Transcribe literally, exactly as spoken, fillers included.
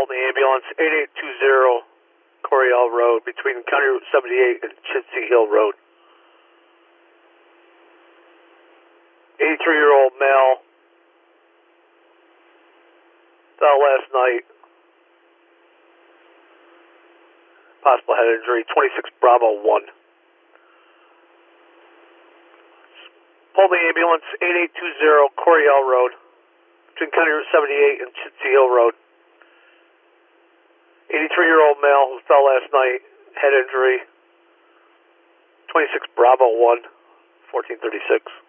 called the ambulance, eight eight two zero Coryell Road, between County Route seventy-eight and Chitsey Hill Road. eighty-three-year-old male, fell last night. Possible head injury, twenty-six Bravo one. Pull the ambulance, eight eight two zero Coryell Road, between County Route seventy-eight and Chitsey Hill Road. eighty-three-year-old male who fell last night, head injury, twenty-six Bravo one, fourteen thirty-six.